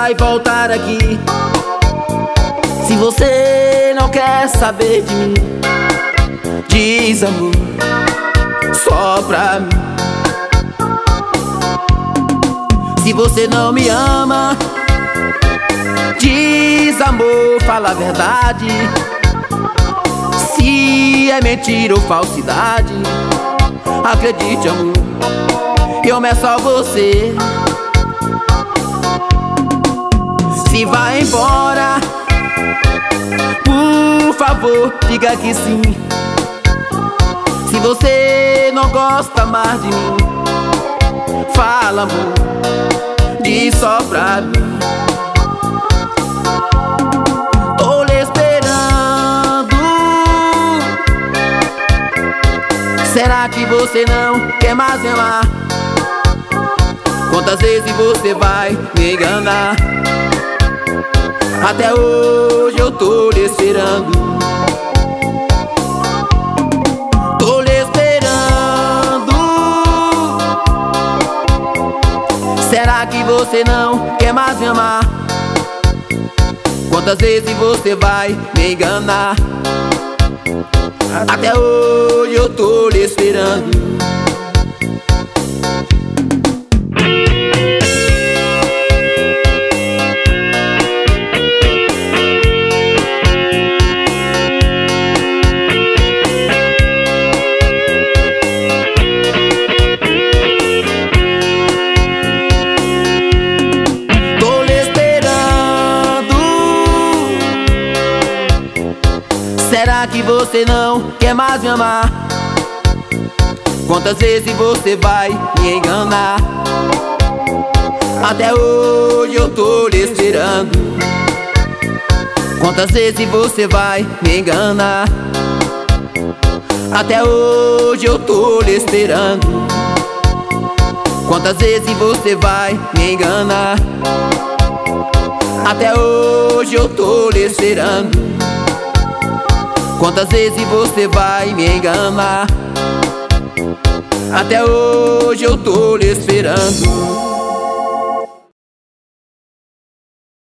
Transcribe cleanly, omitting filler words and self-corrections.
vai voltar aqui. Se você não quer saber de mim, diz amor, só pra mim. Se você não me ama, diz amor, fala a verdade. Se é mentira ou falsidade, acredite amor, eu amo é só você. Se vai embora, por favor, diga que sim. Se você não gosta mais de mim, fala amor, diz só pra mim. Tô lhe esperando. Será que você não quer mais me amar? Quantas vezes você vai me enganar? Até hoje eu tô lhe esperando. Tô lhe esperando. Será que você não quer mais me amar? Quantas vezes você vai me enganar? Até hoje eu tô lhe esperando. Será que você não quer mais me amar? Quantas vezes você vai me enganar? Até hoje eu tô lhe esperando. Quantas vezes você vai me enganar? Até hoje eu tô lhe esperando. Quantas vezes você vai me enganar? Até hoje eu tô lhe esperando. Quantas vezes você vai me enganar? Até hoje eu tô lhe esperando.